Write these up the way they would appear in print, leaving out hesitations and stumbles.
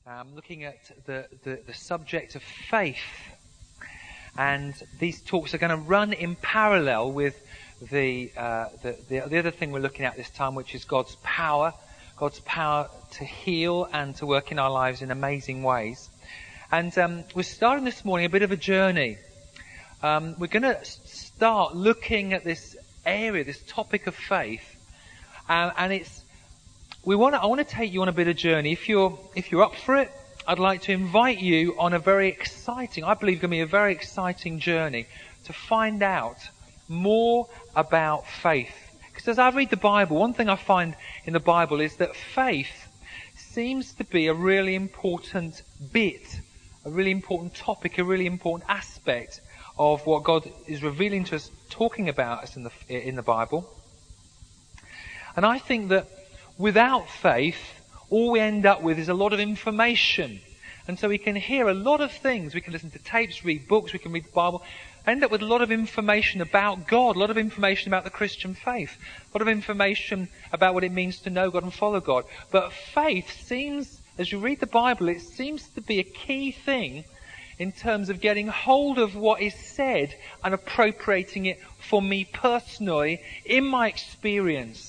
looking at the subject of faith. And these talks are going to run in parallel with the other thing we're looking at this time, which is God's power to heal and to work in our lives in amazing ways. And we're starting this morning a bit of a journey. We're going to start looking at this area, this topic of faith, and I want to take you on a bit of journey. If you're up for it, I'd like to invite you on a very exciting, I believe, going to be a very exciting journey to find out more about faith. Because as I read the Bible, one thing I find in the Bible is that faith seems to be a really important bit, a really important topic, a really important aspect of what God is revealing to us, talking about us in the Bible. And I think that without faith, all we end up with is a lot of information. And so we can hear a lot of things. We can listen to tapes, read books, we can read the Bible, end up with a lot of information about God, a lot of information about the Christian faith, a lot of information about what it means to know God and follow God. But faith seems, as you read the Bible, it seems to be a key thing in terms of getting hold of what is said and appropriating it for me personally in my experience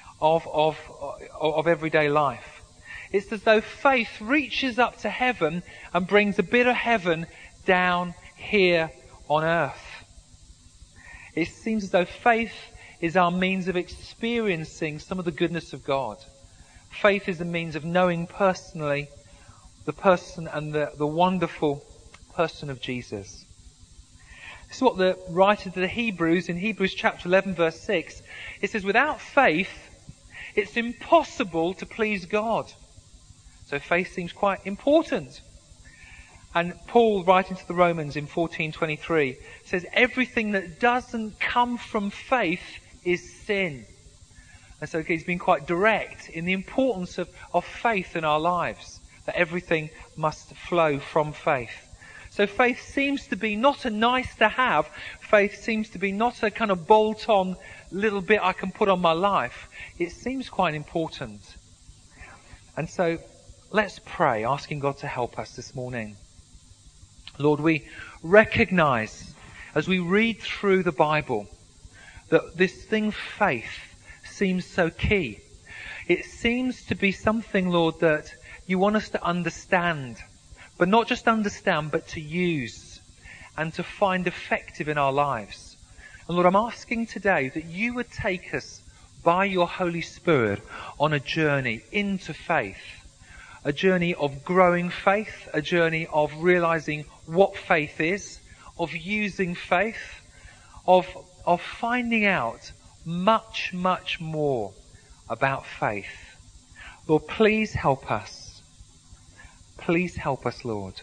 of everyday life. It's as though faith reaches up to heaven and brings a bit of heaven down here on earth. It seems as though faith is our means of experiencing some of the goodness of God. Faith is a means of knowing personally the person and the wonderful person of Jesus. This is what the writer to the Hebrews, in Hebrews chapter 11 verse 6, it says, without faith, it's impossible to please God. So faith seems quite important. And Paul, writing to the Romans in 14:23, says everything that doesn't come from faith is sin. And so he's been quite direct in the importance of faith in our lives, that everything must flow from faith. So faith seems to be not a nice to have. Faith seems to be not a kind of bolt-on little bit I can put on my life. It seems quite important. And so let's pray, asking God to help us this morning. Lord, we recognize as we read through the Bible that this thing, faith, seems so key. It seems to be something, Lord, that you want us to understand. But not just understand, but to use and to find effective in our lives. And Lord, I'm asking today that you would take us by your Holy Spirit on a journey into faith. A journey of growing faith, a journey of realizing what faith is, of using faith, of finding out much, much more about faith. Lord, please help us. Please help us, Lord.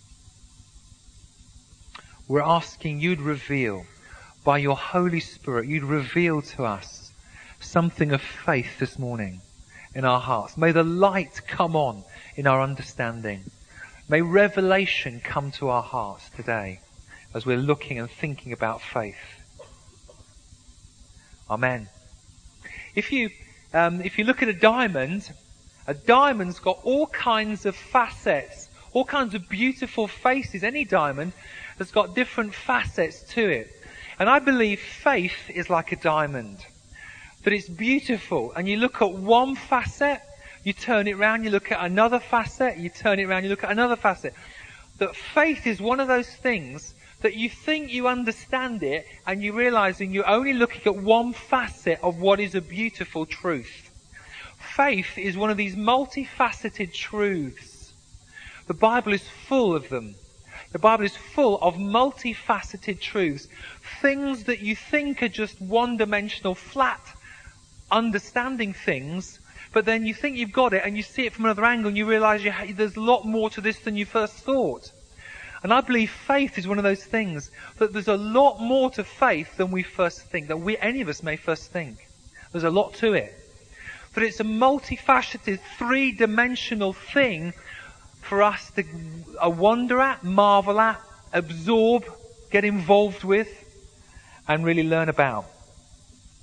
We're asking you'd reveal, by your Holy Spirit, you'd reveal to us something of faith this morning in our hearts. May the light come on in our understanding. May revelation come to our hearts today as we're looking and thinking about faith. Amen. If you look at a diamond's got all kinds of facets, all kinds of beautiful faces. Any diamond has got different facets to it. And I believe faith is like a diamond. That it's beautiful. And you look at one facet, you turn it around, you look at another facet, you turn it around, you look at another facet. That faith is one of those things that you think you understand it and you're realizing you're only looking at one facet of what is a beautiful truth. Faith is one of these multifaceted truths. The Bible is full of them. The Bible is full of multifaceted truths. Things that you think are just one-dimensional, flat, understanding things, but then you think you've got it and you see it from another angle and you realize there's a lot more to this than you first thought. And I believe faith is one of those things, that there's a lot more to faith than we first think, that any of us may first think. There's a lot to it. But it's a multifaceted, three-dimensional thing for us to wonder at, marvel at, absorb, get involved with, and really learn about.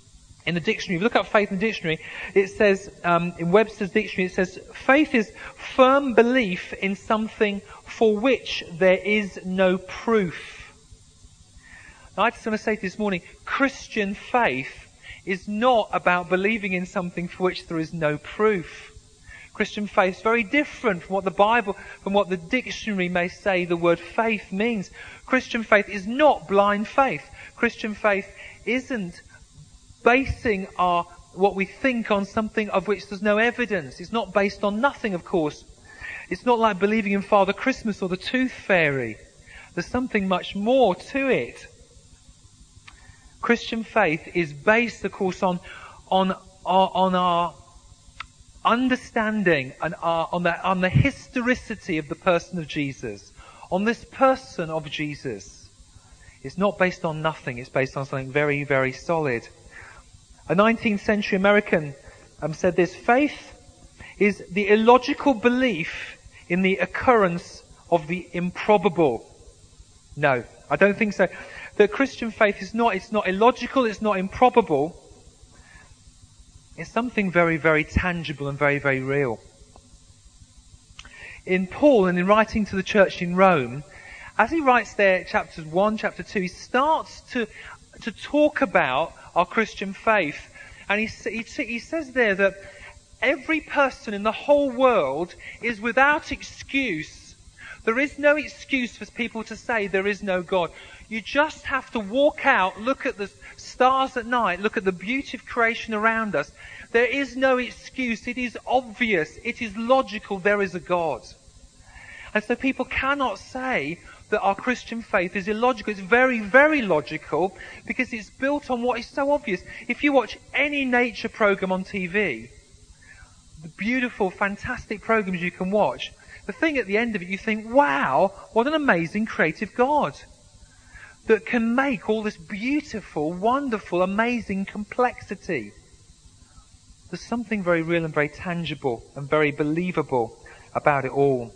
In the dictionary, if you look up faith in the dictionary, it says, in Webster's dictionary, it says, faith is firm belief in something for which there is no proof. Now, I just want to say this morning, Christian faith is not about believing in something for which there is no proof. Christian faith is very different from what the Bible, from what the dictionary may say the word faith means. Christian faith is not blind faith. Christian faith isn't basing what we think on something of which there's no evidence. It's not based on nothing, of course. It's not like believing in Father Christmas or the Tooth Fairy. There's something much more to it. Christian faith is based, of course, on our understanding and on the historicity of the person of Jesus, on this person of Jesus. It's not based on nothing. It's based on something very, very solid. A 19th century American said this: faith is the illogical belief in the occurrence of the improbable. No, I don't think so. The Christian faith is not, it's not illogical, it's not improbable. It's something very, very tangible and very, very real. In Paul, and in writing to the church in Rome, as he writes there, chapters 1, chapter 2, he starts to talk about our Christian faith. And he says there that every person in the whole world is without excuse. There is no excuse for people to say there is no God. You just have to walk out, look at the stars at night, look at the beauty of creation around us. There is no excuse. It is obvious. It is logical. There is a God. And so people cannot say that our Christian faith is illogical. It's very, very logical because it's built on what is so obvious. If you watch any nature program on TV, the beautiful, fantastic programs you can watch, the thing at the end of it, you think, wow, what an amazing creative God that can make all this beautiful, wonderful, amazing complexity. There's something very real and very tangible and very believable about it all.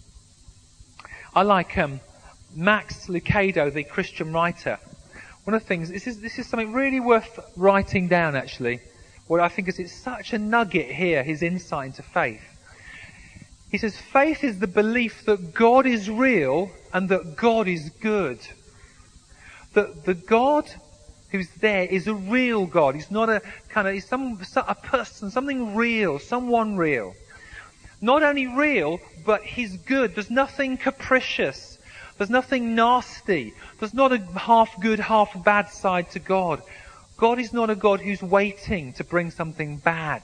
I like Max Lucado, the Christian writer. One of the things, this is something really worth writing down actually. What I think is it's such a nugget here, his insight into faith. He says, faith is the belief that God is real and that God is good. That the God who's there is a real God. He's not a kind of, he's a person, something real, someone real. Not only real, but he's good. There's nothing capricious. There's nothing nasty. There's not a half good, half bad side to God. God is not a God who's waiting to bring something bad.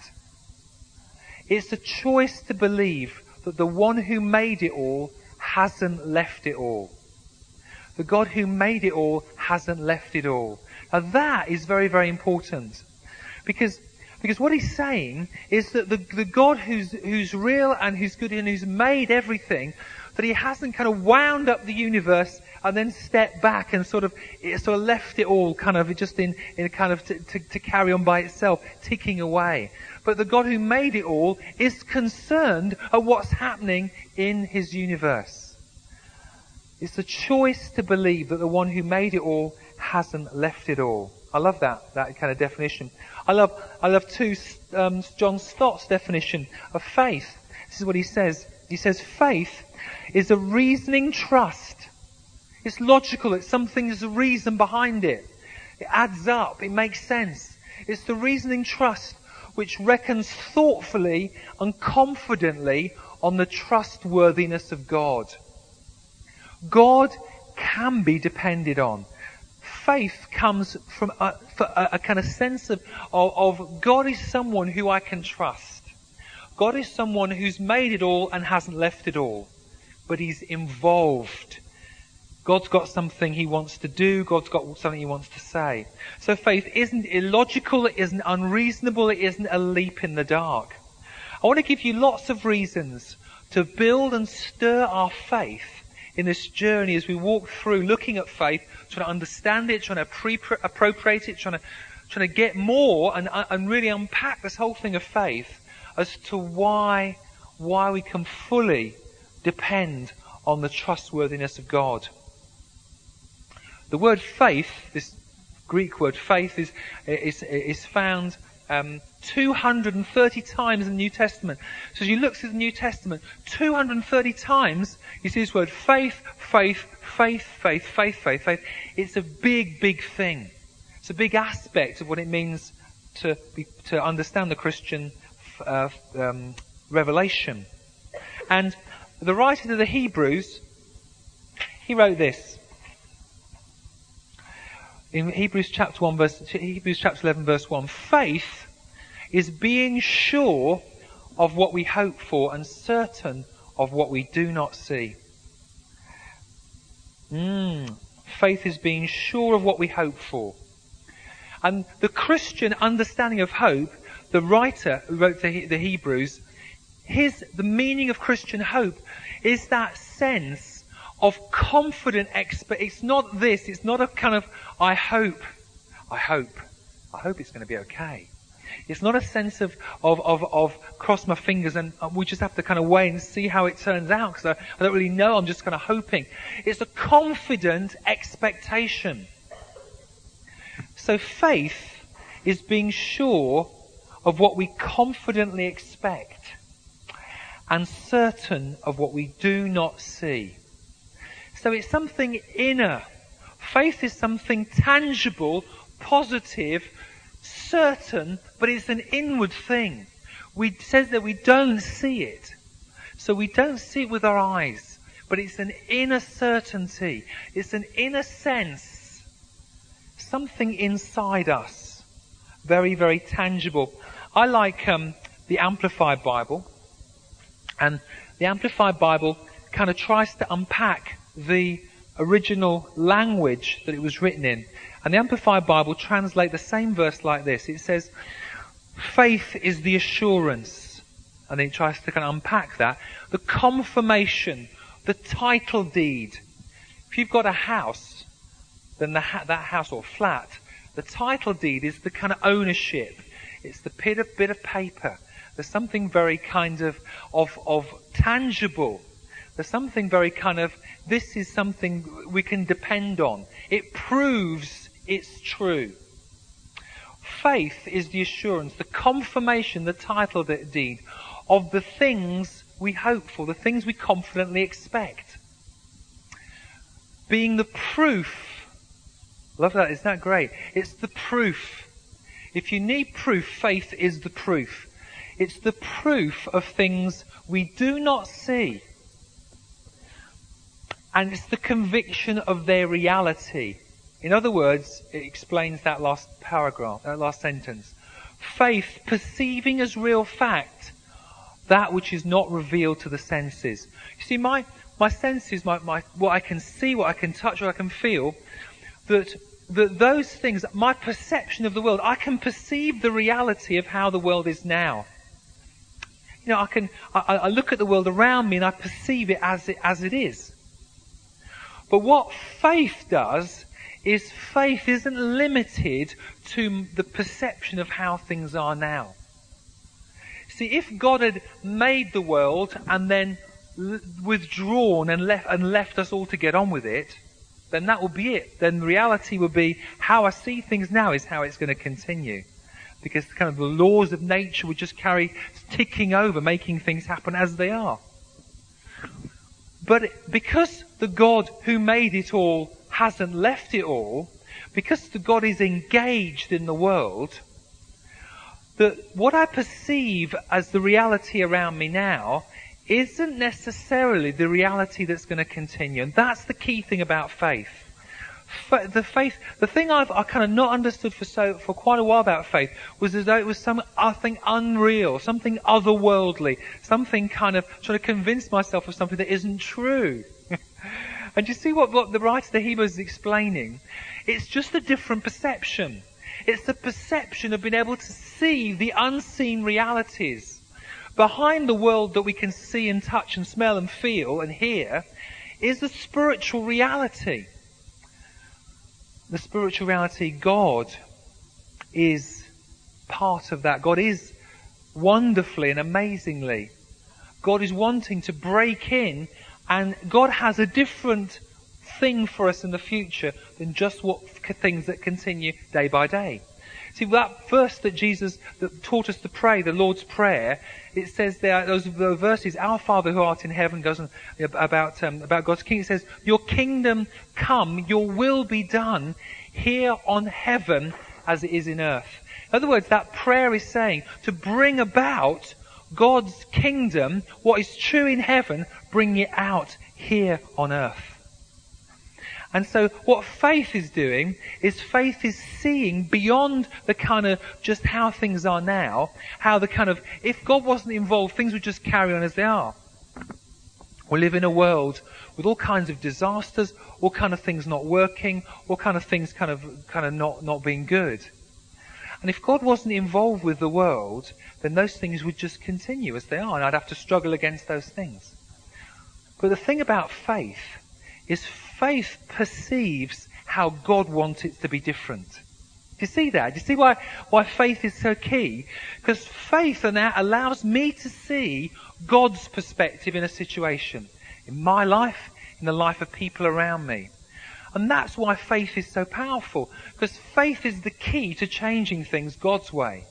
It's a choice to believe that the one who made it all hasn't left it all. The God who made it all hasn't left it all. Now that is very, very important. Because what he's saying is that the God who's real and who's good and who's made everything, that he hasn't kind of wound up the universe and then stepped back and sort of left it all kind of just in a kind of to carry on by itself, ticking away. But the God who made it all is concerned at what's happening in his universe. It's a choice to believe that the one who made it all hasn't left it all. I love that kind of definition. I love too John Stott's definition of faith. This is what he says. He says, faith is a reasoning trust. It's logical. It's something, there's a reason behind it. It adds up. It makes sense. It's the reasoning trust which reckons thoughtfully and confidently on the trustworthiness of God. God can be depended on. Faith comes from a kind of sense of God is someone who I can trust. God is someone who's made it all and hasn't left it all. But he's involved. God's got something he wants to do. God's got something he wants to say. So faith isn't illogical. It isn't unreasonable. It isn't a leap in the dark. I want to give you lots of reasons to build and stir our faith in this journey as we walk through looking at faith, trying to understand it, trying to appropriate it, trying to get more and really unpack this whole thing of faith as to why we can fully depend on the trustworthiness of God. The word faith, this Greek word faith is found 230 times in the New Testament. So as you look through the New Testament, 230 times you see this word faith, faith, faith, faith, faith, faith, faith. It's a big, big thing. It's a big aspect of what it means to understand the Christian revelation. And the writer to the Hebrews, he wrote this. In Hebrews chapter 11 verse 1, faith is being sure of what we hope for and certain of what we do not see. Faith is being sure of what we hope for. And the Christian understanding of hope, the writer who wrote the Hebrews, the meaning of Christian hope is that sense of confident it's not this, it's not a kind of, I hope it's going to be okay. It's not a sense of cross my fingers and we just have to kind of wait and see how it turns out because I don't really know, I'm just kind of hoping. It's a confident expectation. So faith is being sure of what we confidently expect and certain of what we do not see. So it's something inner. Faith is something tangible, positive, certain, but it's an inward thing. It says that we don't see it. So we don't see it with our eyes, but it's an inner certainty. It's an inner sense. Something inside us. Very, very tangible. I like the Amplified Bible. And the Amplified Bible kind of tries to unpack the original language that it was written in. And the Amplified Bible translates the same verse like this. It says, faith is the assurance. And then it tries to kind of unpack that. The confirmation, the title deed. If you've got a house, then that house or flat, the title deed is the kind of ownership. It's the bit of paper. There's something very kind of tangible. There's something very kind of, this is something we can depend on. It proves it's true. Faith is the assurance, the confirmation, the title deed of the things we hope for, the things we confidently expect. Being the proof. Love that, isn't that great? It's the proof. If you need proof, faith is the proof. It's the proof of things we do not see. And it's the conviction of their reality. In other words, it explains that last paragraph, that last sentence. Faith perceiving as real fact that which is not revealed to the senses. You see, my senses, what I can see, what I can touch, what I can feel, that those things, my perception of the world, I can perceive the reality of how the world is now. You know, I look at the world around me and I perceive it as it is. But what faith does is faith isn't limited to the perception of how things are now. See, if God had made the world and then withdrawn and left us all to get on with it, then that would be it. Then reality would be how I see things now is how it's going to continue. Because kind of the laws of nature would just carry ticking over, making things happen as they are. But because the God who made it all hasn't left it all, because the God is engaged in the world, that what I perceive as the reality around me now isn't necessarily the reality that's going to continue. And that's the key thing about faith. The thing I've kind of not understood for quite a while about faith was as though it was something unreal, something otherworldly, something kind of trying to convince myself of something that isn't true. And you see what the writer of the Hebrews is explaining? It's just a different perception. It's the perception of being able to see the unseen realities. Behind the world that we can see and touch and smell and feel and hear is the spiritual reality. The spiritual reality, God is part of that. God is wonderfully and amazingly. God is wanting to break in, and God has a different thing for us in the future than just things that continue day by day. See, that verse that Jesus that taught us to pray, the Lord's Prayer, it says there, those verses, Our Father who art in heaven, goes on about God's kingdom. It says, Your kingdom come, Your will be done here on heaven as it is in earth. In other words, that prayer is saying to bring about God's kingdom, what is true in heaven, bring it out here on earth. And so what faith is doing is faith is seeing beyond the kind of just how things are now, how the kind of, if God wasn't involved, things would just carry on as they are. We live in a world with all kinds of disasters, all kind of things not working, all kind of things kind of not being good. And if God wasn't involved with the world, then those things would just continue as they are, and I'd have to struggle against those things. But the thing about faith is faith perceives how God wants it to be different. Do you see that? Do you see why faith is so key? Because faith allows me to see God's perspective in a situation. In my life, in the life of people around me. And that's why faith is so powerful. Because faith is the key to changing things God's way.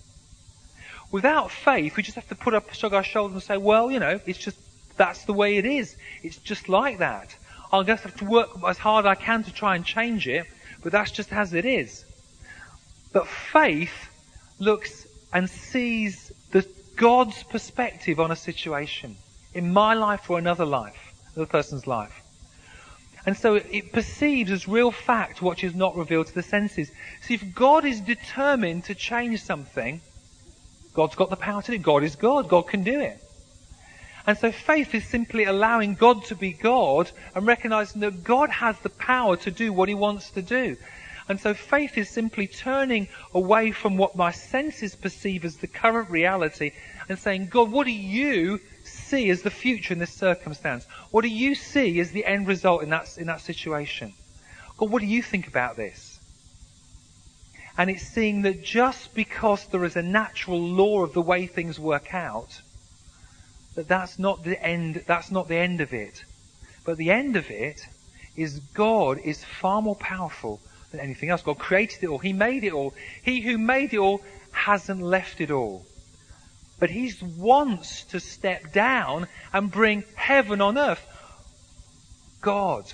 Without faith, we just have to shrug our shoulders and say, well, it's just, that's the way it is. It's just like that. I'll just have to work as hard as I can to try and change it, but that's just as it is. But faith looks and sees God's perspective on a situation, in my life or another person's life. And so it perceives as real fact what is not revealed to the senses. See, if God is determined to change something, God's got the power to do it. God is God. God can do it. And so faith is simply allowing God to be God and recognizing that God has the power to do what He wants to do. And so faith is simply turning away from what my senses perceive as the current reality and saying, God, what do you see as the future in this circumstance? What do you see as the end result in that situation? God, what do you think about this? And it's seeing that just because there is a natural law of the way things work out, that's not the end of it. But the end of it is God is far more powerful than anything else. God created it all. He made it all. He who made it all hasn't left it all. But He wants to step down and bring heaven on earth. God,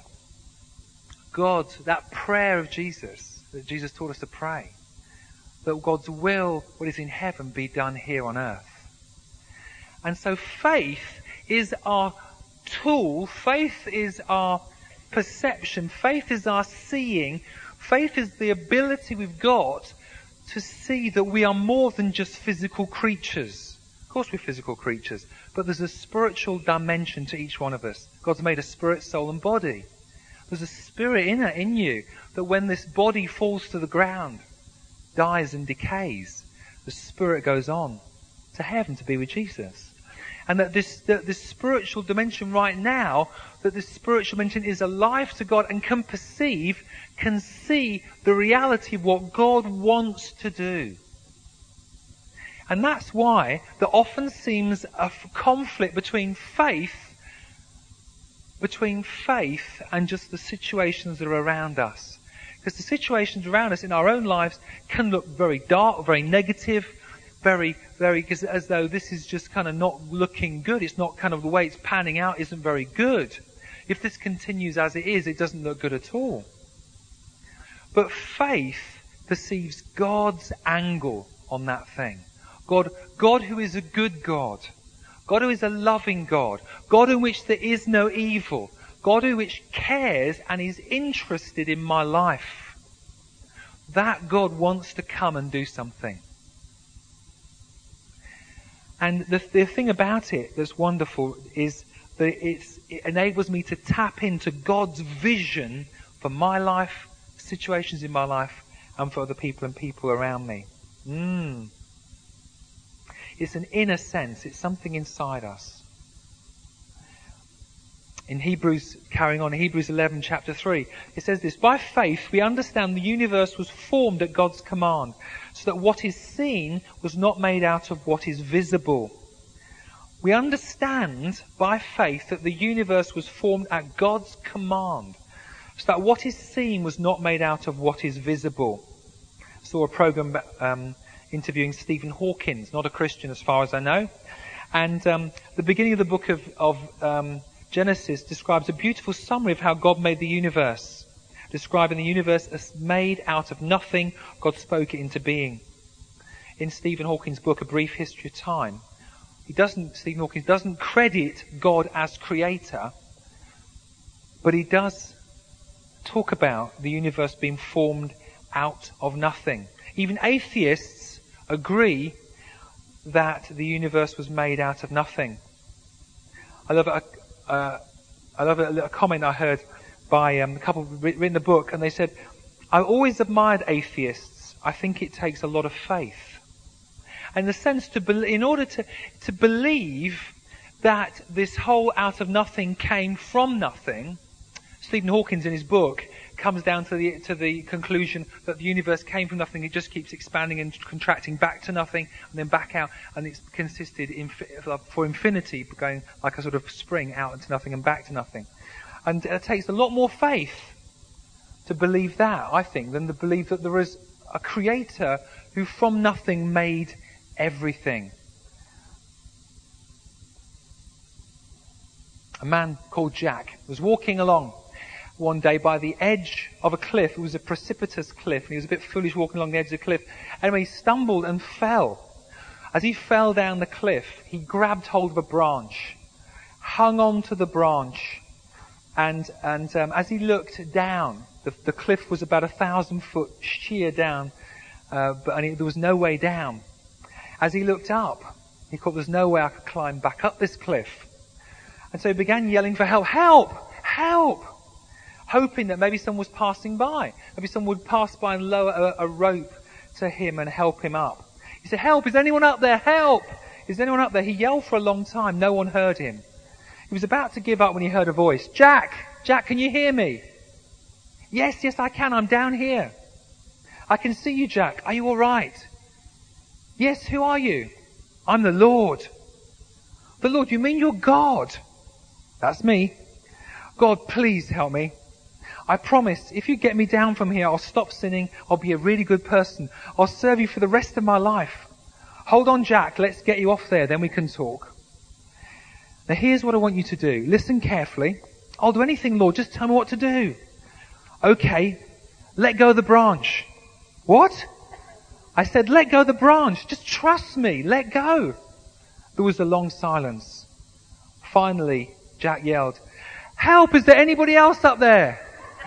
that prayer of Jesus, that Jesus taught us to pray, that God's will, what is in heaven, be done here on earth. And so faith is our tool, faith is our perception, faith is our seeing, faith is the ability we've got to see that we are more than just physical creatures. Of course we're physical creatures, but there's a spiritual dimension to each one of us. God's made a spirit, soul and body. There's a spirit in you that when this body falls to the ground, dies and decays, the spirit goes on to heaven to be with Jesus. And that this spiritual dimension right now, that this spiritual dimension is alive to God and can perceive, can see the reality of what God wants to do. And that's why there often seems a conflict between faith and just the situations that are around us. Because the situations around us in our own lives can look very dark, very negative, very, as though this is just kind of not looking good. It's not kind of the way it's panning out isn't very good. If this continues as it is, it doesn't look good at all. But faith perceives God's angle on that thing. God who is a good God. God who is a loving God. God in which there is no evil. God who which cares and is interested in my life. That God wants to come and do something. And the thing about it that's wonderful is that it enables me to tap into God's vision for my life, situations in my life, and for other people and people around me. It's an inner sense. It's something inside us. In Hebrews, carrying on, Hebrews 11, chapter 3, it says this, by faith we understand the universe was formed at God's command, so that what is seen was not made out of what is visible. We understand by faith that the universe was formed at God's command. so that what is seen was not made out of what is visible. I saw a program interviewing Stephen Hawkins, not a Christian as far as I know. And the beginning of the book of Genesis describes a beautiful summary of how God made the universe, describing the universe as made out of nothing. God spoke it into being. In Stephen Hawking's book, A Brief History of Time, Stephen Hawking doesn't credit God as creator, but he does talk about the universe being formed out of nothing. Even atheists agree that the universe was made out of nothing. I love a comment I heard by a couple written a book, and they said, "I always admired atheists. I think it takes a lot of faith." And the sense in order to believe that this whole out of nothing came from nothing, Stephen Hawking in his book comes down to the conclusion that the universe came from nothing. It just keeps expanding and contracting back to nothing and then back out, and it's consisted for infinity, going like a sort of spring out into nothing and back to nothing. And it takes a lot more faith to believe that, I think, than to believe that there is a creator who from nothing made everything. A man called Jack was walking along one day by the edge of a cliff. It was a precipitous cliff, and he was a bit foolish walking along the edge of the cliff. Anyway, he stumbled and fell. As he fell down the cliff, he grabbed hold of a branch, hung on to the branch, and as he looked down, the cliff was about 1,000 foot sheer down, but there was no way down. As he looked up, he thought, there's no way I could climb back up this cliff. And so he began yelling for help. Help! Help! Hoping that maybe someone was passing by. Maybe someone would pass by and lower a rope to him and help him up. He said, "Help! Is anyone up there? Help! Is anyone up there?" He yelled for a long time. No one heard him. He was about to give up when he heard a voice. "Jack! Jack, can you hear me?" Yes, I can. I'm down here. "I can see you, Jack. Are you all right?" "Yes, who are you?" "I'm the Lord." "The Lord? You mean you're God?" "That's me." "God, please help me. I promise, if you get me down from here, I'll stop sinning. I'll be a really good person. I'll serve you for the rest of my life. Hold on, Jack. Let's get you off there. Then we can talk. Now, here's what I want you to do. Listen carefully. I'll do anything, Lord. Just tell me what to do." "Okay. Let go of the branch." "What?" I said, "Let go of the branch. Just trust me. Let go." There was a long silence. Finally, Jack yelled, "Help! Is there anybody else up there?"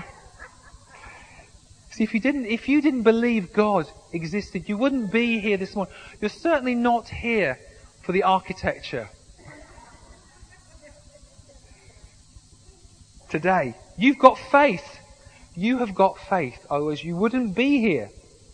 See, if you didn't believe God existed, you wouldn't be here this morning. You're certainly not here for the architecture today. You've got faith. You have got faith. Otherwise, you wouldn't be here.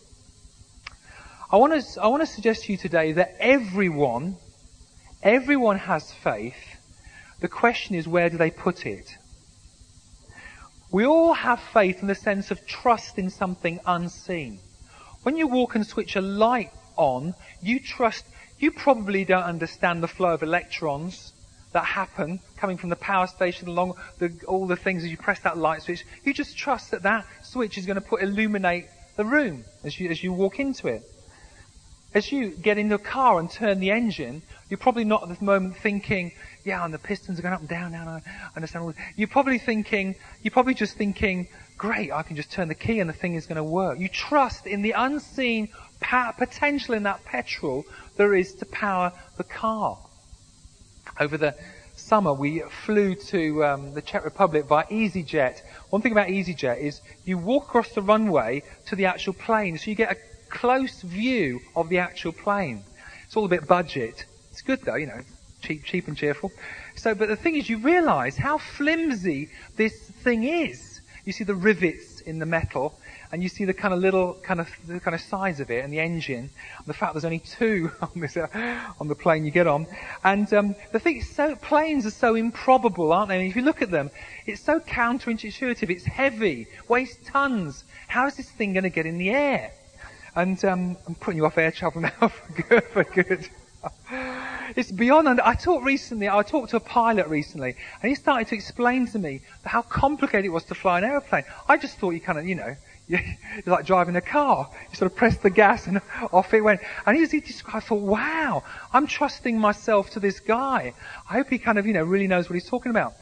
I want to suggest to you today that everyone has faith. The question is, where do they put it? We all have faith in the sense of trust in something unseen. When you walk and switch a light on, you trust. You probably don't understand the flow of electrons that happen coming from the power station along all the things as you press that light switch. You just trust that switch is going to illuminate the room as you walk into it. As you get in the car and turn the engine, you're probably not at this moment thinking, "Yeah, and the pistons are going up and down now, and I understand all this." You're probably just thinking, "Great, I can just turn the key and the thing is going to work." You trust in the unseen potential in that petrol there is to power the car. Over the summer, we flew to the Czech Republic by EasyJet. One thing about EasyJet is you walk across the runway to the actual plane, so you get a close view of the actual plane. It's all a bit budget. It's good though, cheap and cheerful. But the thing is, you realise how flimsy this thing is. You see the rivets in the metal, and you see the kind of size of it, and the engine, and the fact there's only two on the plane you get on. And the thing is, planes are so improbable, aren't they? And if you look at them, it's so counterintuitive. It's heavy, weighs tons. How is this thing going to get in the air? And I'm putting you off air travel now for good. It's beyond. And I talked to a pilot recently, and he started to explain to me how complicated it was to fly an aeroplane. I just thought you kind of, you're like driving a car. You sort of press the gas and off it went. And he described, I thought, wow, I'm trusting myself to this guy. I hope he kind of, really knows what he's talking about.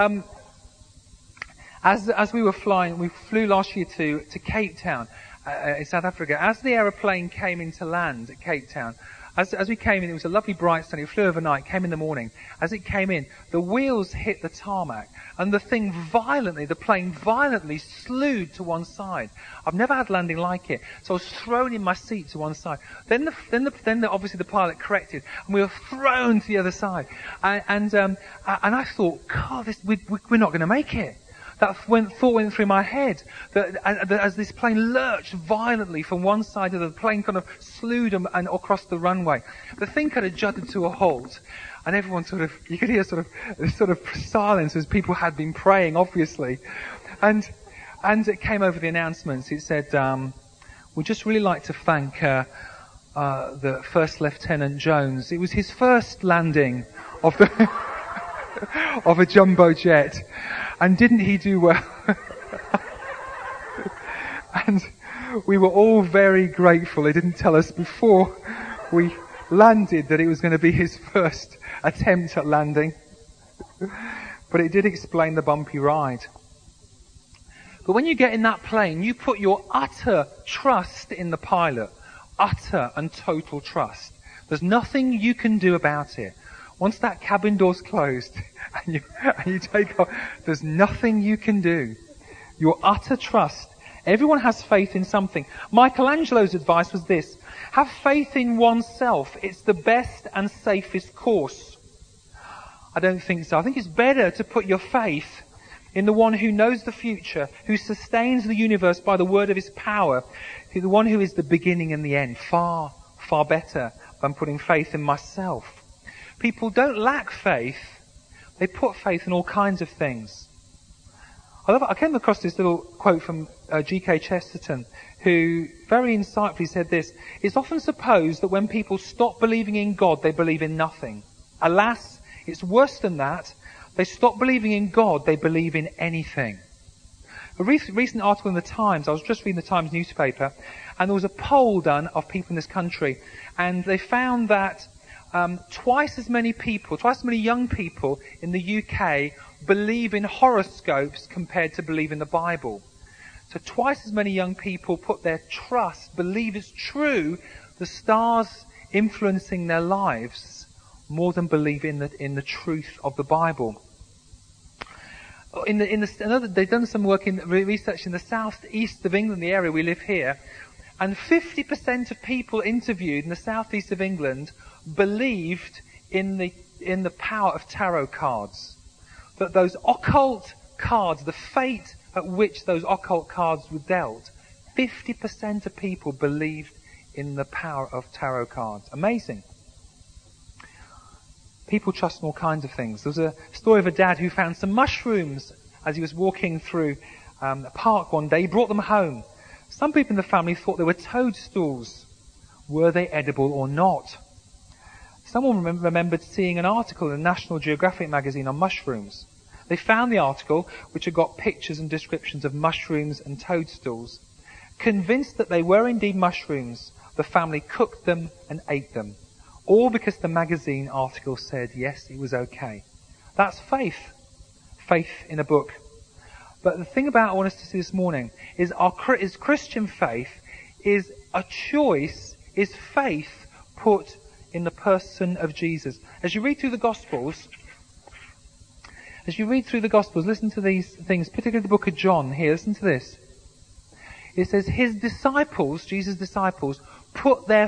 As we were flying, we flew last year to Cape Town, in South Africa. As the aeroplane came into land at Cape Town, as we came in, it was a lovely bright sun. It flew overnight, came in the morning. As it came in, the wheels hit the tarmac, and the plane violently slewed to one side. I've never had landing like it. So I was thrown in my seat to one side. Then obviously the pilot corrected, and we were thrown to the other side. And I thought, God, we're not going to make it. That thought went through my head, that as this plane lurched violently from one side to the plane kind of slewed and across the runway. The thing kind of jutted to a halt, and everyone you could hear sort of silence as people had been praying, obviously. And it came over the announcements. It said, we'd just really like to thank the First Lieutenant Jones. It was his first landing of a jumbo jet. And didn't he do well? And we were all very grateful. They didn't tell us before we landed that it was going to be his first attempt at landing. But it did explain the bumpy ride. But when you get in that plane, you put your utter trust in the pilot. Utter and total trust. There's nothing you can do about it. Once that cabin door's closed and you take off, there's nothing you can do. Your utter trust. Everyone has faith in something. Michelangelo's advice was this: have faith in oneself. It's the best and safest course. I don't think so. I think it's better to put your faith in the one who knows the future, who sustains the universe by the word of his power, the one who is the beginning and the end. Far, far better than putting faith in myself. People don't lack faith. They put faith in all kinds of things. I came across this little quote from G.K. Chesterton, who very insightfully said this: it's often supposed that when people stop believing in God, they believe in nothing. Alas, it's worse than that. They stop believing in God, they believe in anything. A recent article in the Times, I was just reading the Times newspaper, and there was a poll done of people in this country, and they found that twice as many young people in the UK believe in horoscopes compared to believe in the Bible. So twice as many young people put their trust, believe it's true, the stars influencing their lives, more than believe in the truth of the Bible. They've done some research in the southeast of England, the area we live here, and 50% of people interviewed in the southeast of England believed in the power of tarot cards. That those occult cards, the fate at which those occult cards were dealt, 50% of people believed in the power of tarot cards. Amazing. People trust in all kinds of things. There was a story of a dad who found some mushrooms as he was walking through a park one day. He brought them home. Some people in the family thought they were toadstools. Were they edible or not? Someone remembered seeing an article in the National Geographic magazine on mushrooms. They found the article, which had got pictures and descriptions of mushrooms and toadstools. Convinced that they were indeed mushrooms, the family cooked them and ate them. All because the magazine article said, yes, it was okay. That's faith. Faith in a book. But the thing about I want us to see this morning is Christian faith is a choice, is faith put in the person of Jesus. As you read through the Gospels, listen to these things, particularly the book of John here. Listen to this. It says, his disciples, Jesus' disciples, put their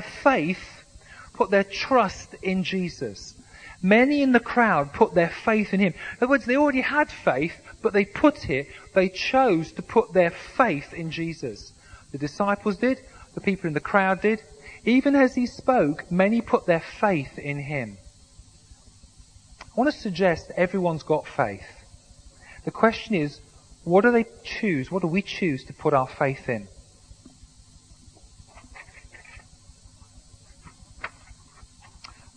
trust in Jesus. Many in the crowd put their faith in him. In other words, they already had faith, but they chose to put their faith in Jesus. The disciples did, the people in the crowd did. Even as he spoke, many put their faith in him. I want to suggest everyone's got faith. The question is, what do they choose? What do we choose to put our faith in?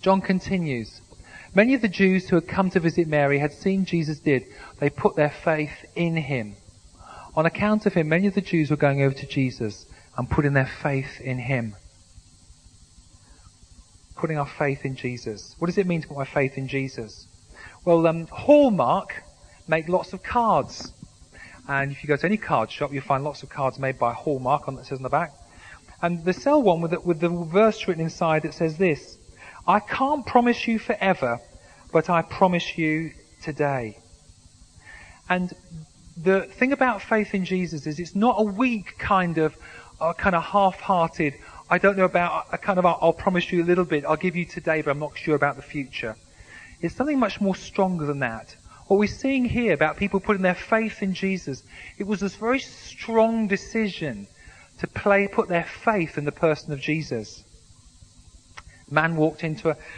John continues, many of the Jews who had come to visit Mary had seen Jesus did. They put their faith in him. On account of him, many of the Jews were going over to Jesus and putting their faith in him. Putting our faith in Jesus. What does it mean to put my faith in Jesus? Well, Hallmark make lots of cards. And if you go to any card shop, you'll find lots of cards made by Hallmark, that says on the back. And they sell one with the verse written inside that says this, I can't promise you forever, but I promise you today. And the thing about faith in Jesus is it's not a weak kind of half-hearted, I don't know about, I'll promise you a little bit, I'll give you today, but I'm not sure about the future. It's something much more stronger than that. What we're seeing here about people putting their faith in Jesus, it was this very strong decision to put their faith in the person of Jesus. A man walked into a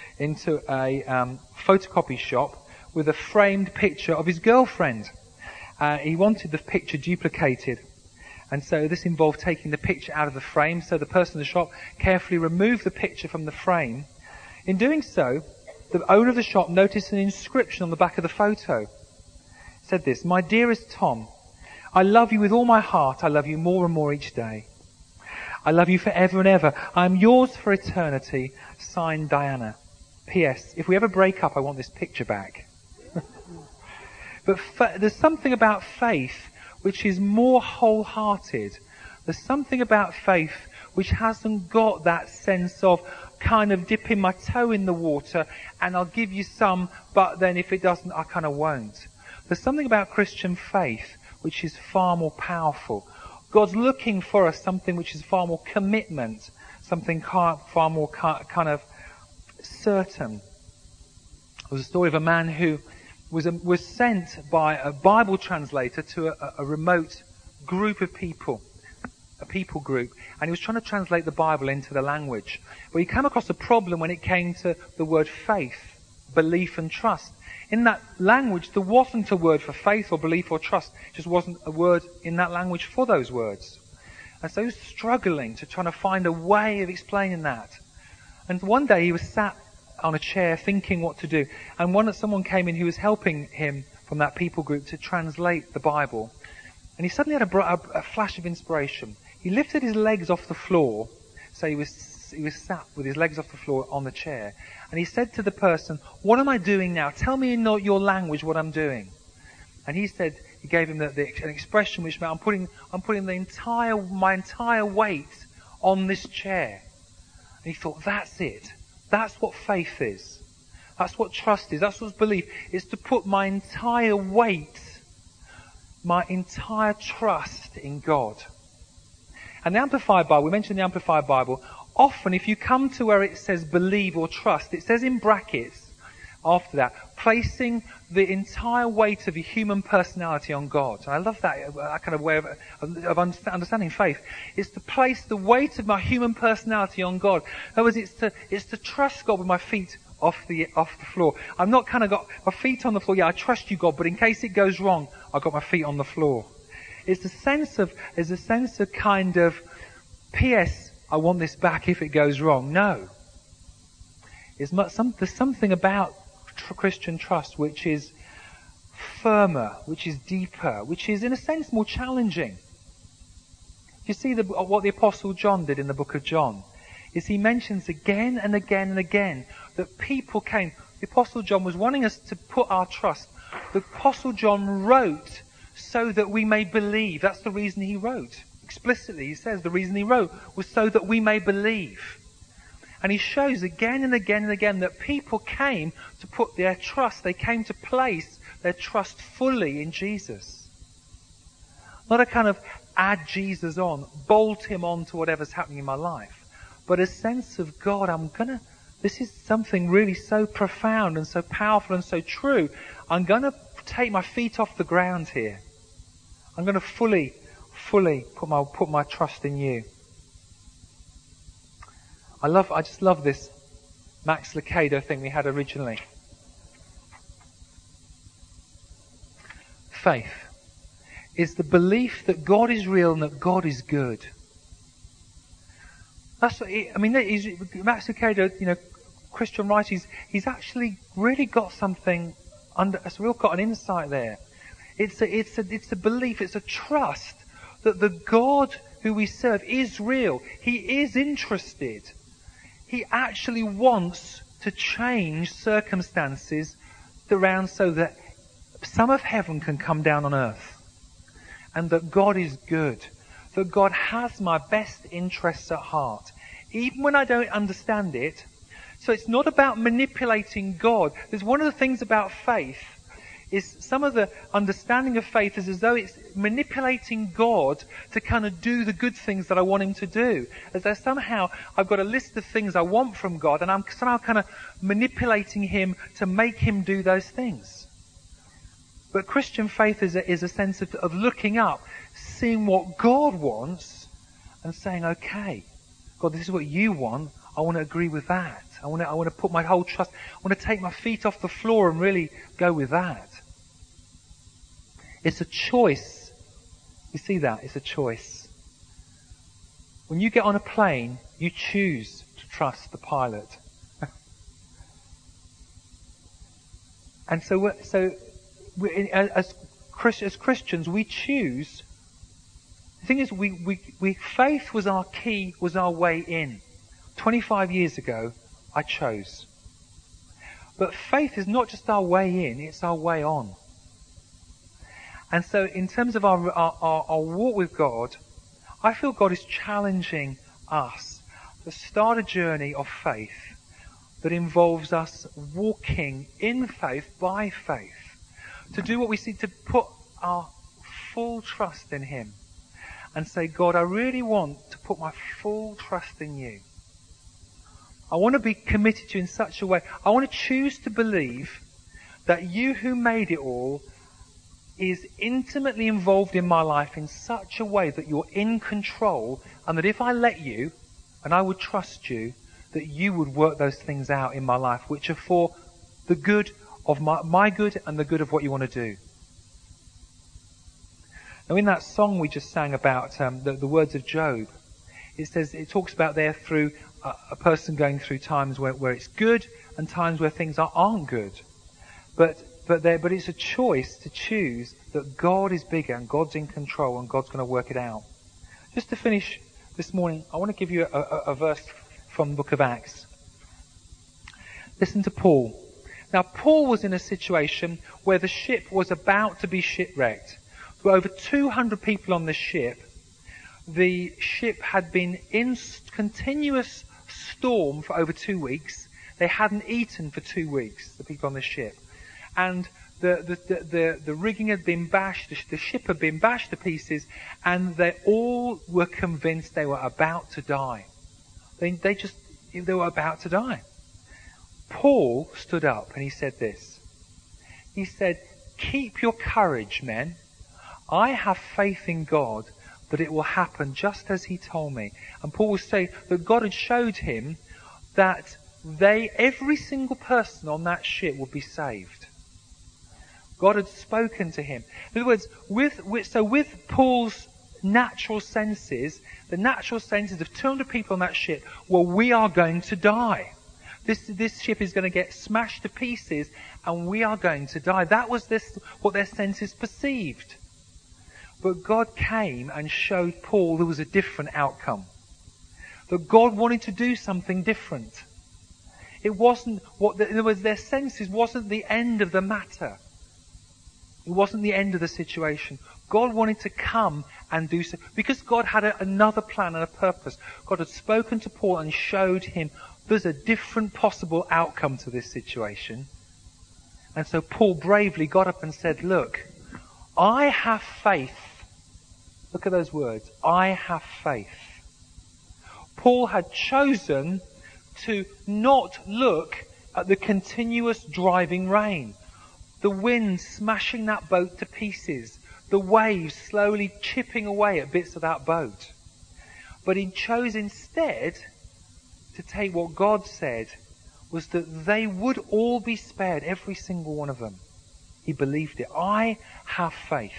photocopy shop with a framed picture of his girlfriend. He wanted the picture duplicated. And so this involved taking the picture out of the frame. So the person in the shop carefully removed the picture from the frame. In doing so, the owner of the shop noticed an inscription on the back of the photo. It said this, my dearest Tom, I love you with all my heart. I love you more and more each day. I love you forever and ever. I am yours for eternity. Signed, Diana. P.S. If we ever break up, I want this picture back. But there's something about faith which is more wholehearted. There's something about faith which hasn't got that sense of kind of dipping my toe in the water and I'll give you some, but then if it doesn't, I kind of won't. There's something about Christian faith which is far more powerful. God's looking for us something which is far more commitment, something far more kind of certain. There was a story of a man who was sent by a Bible translator to a remote group of people, a people group, and he was trying to translate the Bible into the language. But he came across a problem when it came to the word faith, belief and trust. In that language, there wasn't a word for faith or belief or trust. It just wasn't a word in that language for those words. And so he was struggling to try to find a way of explaining that. And one day he was sat on a chair thinking what to do. And someone came in who was helping him from that people group to translate the Bible. And he suddenly had a flash of inspiration. He lifted his legs off the floor. So he was sat with his legs off the floor on the chair. And he said to the person, what am I doing now? Tell me in your language what I'm doing. And he gave him an expression which meant I'm putting my entire weight on this chair. And he thought, that's it. That's what faith is. That's what trust is. That's what belief is, to put my entire weight, my entire trust in God. And the Amplified Bible, we mentioned the Amplified Bible, often if you come to where it says believe or trust, it says in brackets after that, placing the entire weight of your human personality on God. And I love that kind of way of understanding faith. It's to place the weight of my human personality on God. In other words, it's to trust God with my feet off the floor. I'm not kind of got my feet on the floor. Yeah, I trust you, God, but in case it goes wrong, I've got my feet on the floor. It's a sense of kind of, P.S., I want this back if it goes wrong. No. There's something about Christian trust which is firmer, which is deeper, which is in a sense more challenging. You see what the Apostle John did in the book of John is he mentions again and again and again that people came. The Apostle John was wanting us to put our trust. The Apostle John wrote so that we may believe. That's the reason he wrote. Explicitly, he says the reason he wrote was so that we may believe. And he shows again and again and again that people came to put their trust, they came to place their trust fully in Jesus. Not a kind of add Jesus on, bolt him on to whatever's happening in my life, but a sense of God, this is something really so profound and so powerful and so true. I'm going to take my feet off the ground here. I'm going to fully put my trust in you. I just love this Max Lucado thing we had originally. Faith is the belief that God is real and that God is good. That's what Max Lucado, Christian writer, he's actually really got something it's really got an insight there. It's a belief, it's a trust that the God who we serve is real. He is interested. He actually wants to change circumstances around so that some of heaven can come down on earth. And that God is good. That God has my best interests at heart. Even when I don't understand it. So it's not about manipulating God. There's one of the things about faith is some of the understanding of faith is as though it's manipulating God to kind of do the good things that I want him to do. As though somehow I've got a list of things I want from God and I'm somehow kind of manipulating him to make him do those things. But Christian faith is a sense of looking up, seeing what God wants and saying, okay, God, this is what you want. I want to agree with that. I want to put my whole trust, I want to take my feet off the floor and really go with that. It's a choice. You see that? It's a choice. When you get on a plane, you choose to trust the pilot. And as Christians, we choose. The thing is, faith was our key, was our way in. 25 years ago, I chose. But faith is not just our way in, it's our way on. And so in terms of our walk with God, I feel God is challenging us to start a journey of faith that involves us walking in faith, by faith, to do what we see, to put our full trust in him and say, God, I really want to put my full trust in you. I want to be committed to you in such a way. I want to choose to believe that you who made it all is intimately involved in my life in such a way that you're in control, and that if I let you, and I would trust you, that you would work those things out in my life, which are for the good of my good and the good of what you want to do. Now in that song we just sang about the words of Job, it talks about there through a person going through times where it's good and times where things aren't good. But it's a choice to choose that God is bigger and God's in control and God's going to work it out. Just to finish this morning, I want to give you a verse from the book of Acts. Listen to Paul. Now, Paul was in a situation where the ship was about to be shipwrecked. There were over 200 people on the ship. The ship had been in continuous storm for over 2 weeks. They hadn't eaten for 2 weeks, the people on the ship. And the rigging had been bashed, the ship had been bashed to pieces, and they all were convinced they were about to die. They were about to die. Paul stood up and he said this. He said, "Keep your courage, men. I have faith in God that it will happen just as he told me." And Paul was saying that God had showed him that every single person on that ship would be saved. God had spoken to him. In other words, with Paul's natural senses, the natural senses of 200 people on that ship, well, we are going to die. This ship is going to get smashed to pieces and we are going to die. That was what their senses perceived. But God came and showed Paul there was a different outcome. That God wanted to do something different. It wasn't in other words, their senses wasn't the end of the matter. It wasn't the end of the situation. God wanted to come and do so. Because God had another plan and a purpose. God had spoken to Paul and showed him there's a different possible outcome to this situation. And so Paul bravely got up and said, look, I have faith. Look at those words. I have faith. Paul had chosen to not look at the continuous driving rain. The wind smashing that boat to pieces. The waves slowly chipping away at bits of that boat. But he chose instead to take what God said was that they would all be spared, every single one of them. He believed it. I have faith.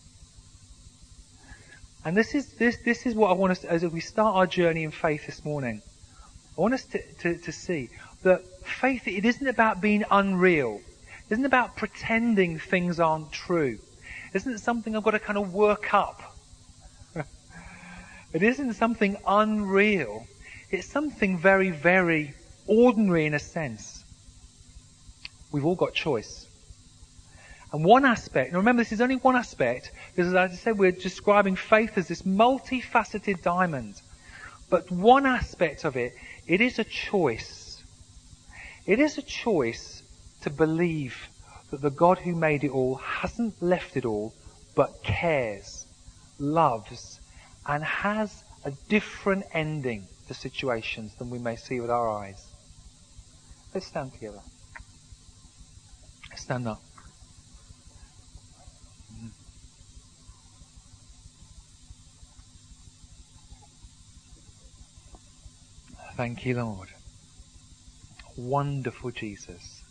And this is what I want us to, as we start our journey in faith this morning, I want us to see. that faith, it isn't about being unreal. It isn't about pretending things aren't true. It isn't something I've got to kind of work up. It isn't something unreal. It's something very, very ordinary in a sense. We've all got choice. And one aspect, now remember this is only one aspect, because as I said, we're describing faith as this multifaceted diamond. But one aspect of it, it is a choice. It is a choice to believe that the God who made it all hasn't left it all, but cares, loves, and has a different ending to situations than we may see with our eyes. Let's stand together. Stand up. Thank you, Lord. Wonderful Jesus.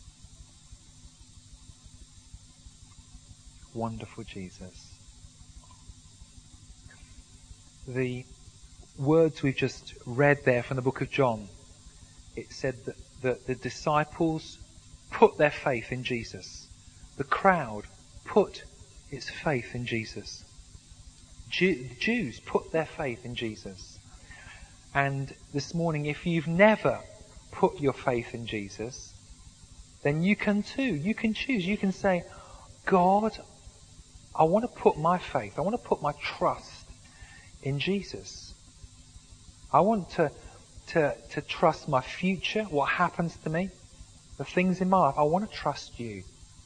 Wonderful Jesus. The words we've just read there from the book of John, it said that the disciples put their faith in Jesus. The crowd put its faith in Jesus. Jews put their faith in Jesus. And this morning, if you've never put your faith in Jesus, then you can too. You can choose. You can say, God, I want to put my faith, I want to put my trust in Jesus. I want to trust my future, what happens to me, the things in my life. I want to trust you.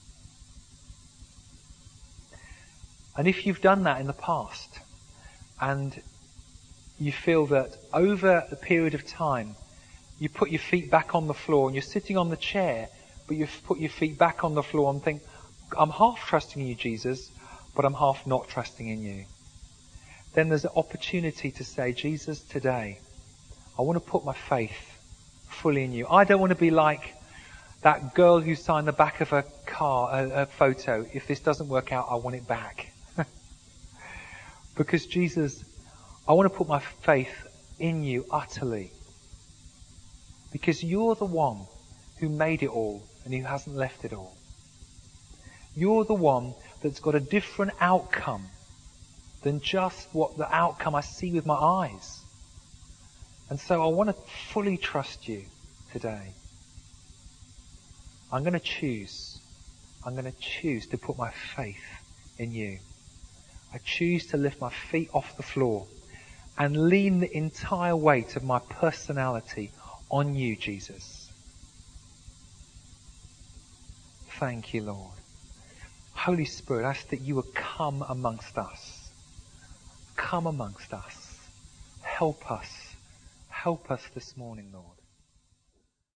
And if you've done that in the past, and you feel that over a period of time, you put your feet back on the floor and you're sitting on the chair, but you've put your feet back on the floor and think, I'm half trusting in you, Jesus, but I'm half not trusting in you. Then there's an opportunity to say, Jesus, today, I want to put my faith fully in you. I don't want to be like that girl who signed the back of a photo. If this doesn't work out, I want it back. Because Jesus, I want to put my faith in you utterly. Because you're the one who made it all and who hasn't left it all. You're the one that's got a different outcome than just what the outcome I see with my eyes. And so I want to fully trust you today. I'm going to choose to put my faith in you. I choose to lift my feet off the floor and lean the entire weight of my personality on you, Jesus. Thank you, Lord. Holy Spirit, I ask that you would come amongst us. Come amongst us. Help us. Help us this morning, Lord.